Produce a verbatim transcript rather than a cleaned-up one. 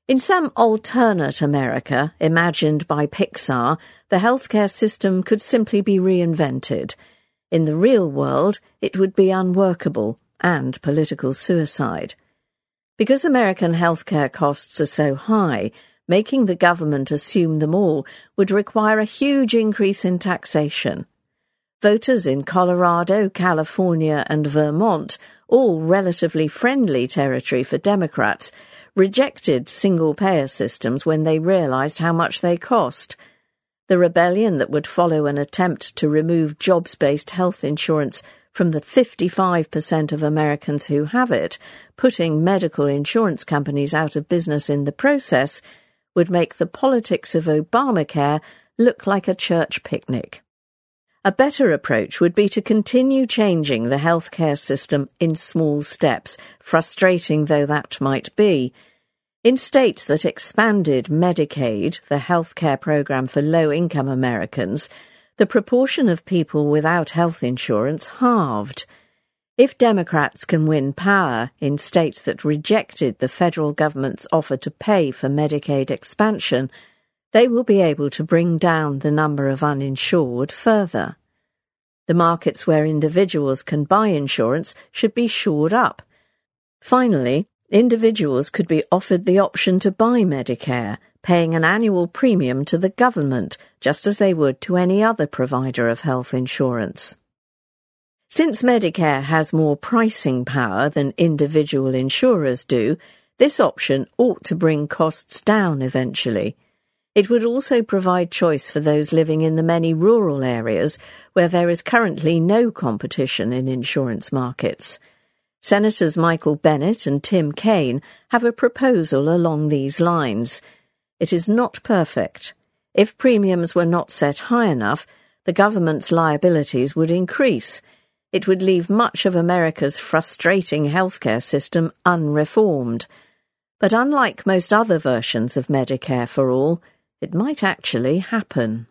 In some alternate America, imagined by Pixar, the healthcare system could simply be reinvented. In the real world, it would be unworkable and political suicide. Because American healthcare costs are so high, making the government assume them all would require a huge increase in taxation. Voters in Colorado, California, and Vermont, all relatively friendly territory for Democrats, rejected single-payer systems when they realized how much they cost. The rebellion that would follow an attempt to remove jobs-based health insurance from the fifty-five percent of Americans who have it, putting medical insurance companies out of business in the process, would make the politics of Obamacare look like a church picnic. A better approach would be to continue changing the healthcare system in small steps, frustrating though that might be. In states that expanded Medicaid, the healthcare program for low-income Americans, the proportion of people without health insurance halved. If Democrats can win power in states that rejected the federal government's offer to pay for Medicaid expansion, they will be able to bring down the number of uninsured further. The markets where individuals can buy insurance should be shored up. Finally, individuals could be offered the option to buy Medicare, paying an annual premium to the government, just as they would to any other provider of health insurance. Since Medicare has more pricing power than individual insurers do, this option ought to bring costs down eventually. It would also provide choice for those living in the many rural areas where there is currently no competition in insurance markets. Senators Michael Bennet and Tim Kaine have a proposal along these lines. It is not perfect. If premiums were not set high enough, the government's liabilities would increase. It would leave much of America's frustrating healthcare system unreformed. But unlike most other versions of Medicare for All, it might actually happen.